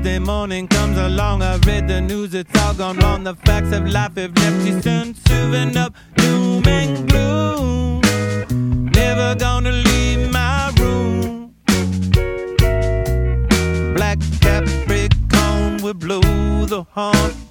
Tuesday morning comes along, I read the news, it's all gone wrong. The facts of life have left you soon, serving up doom and gloom. Never gonna leave my room. Black Capricorn will blow the horn.